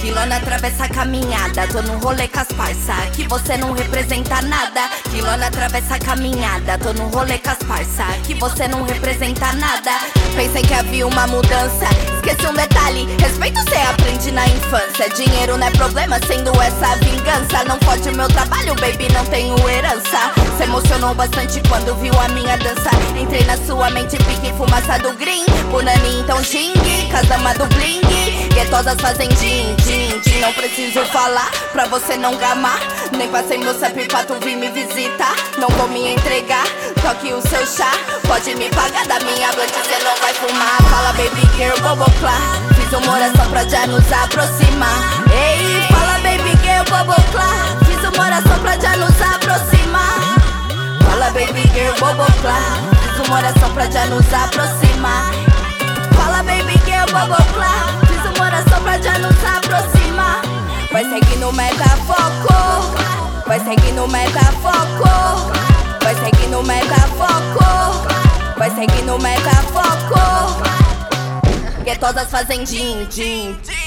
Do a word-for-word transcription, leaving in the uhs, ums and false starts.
Quilona atravessa a caminhada, tô num rolê com as parça, que você não representa nada. Quilona atravessa a caminhada, tô num rolê com as parça, que você não representa nada. Pensei que havia uma mudança, esqueci um detalhe, respeito cê aprende na infância. Dinheiro não é problema, sendo essa vingança. Não fode meu trabalho, baby, não tenho herança. Cê emocionou bastante quando viu a minha dança. Entrei na sua mente, pique fumaça do green. Punani, então xingue, casama do bling. Guetosas fazem din, din, din. Não preciso falar pra você não gamar. Nem passei meu C E P pra tu vir me visitar. Não vou me entregar, toque o seu chá. Pode me pagar da minha blunt, cê não vai fumar. Fala baby girl, boboclá. Fiz uma oração pra já nos aproximar. Ei, fala baby girl, boboclá. Fiz uma oração pra já nos aproximar. Fala baby girl, boboclá. Fiz uma oração pra já nos aproximar. Fala baby girl, boboclá. Fiz uma oração pra já nos aproximar. Vai seguir no metafoco, vai seguir no metafoco, vai seguir no metafoco, vai seguir no metafoco. Guetosas fazem din, din, din.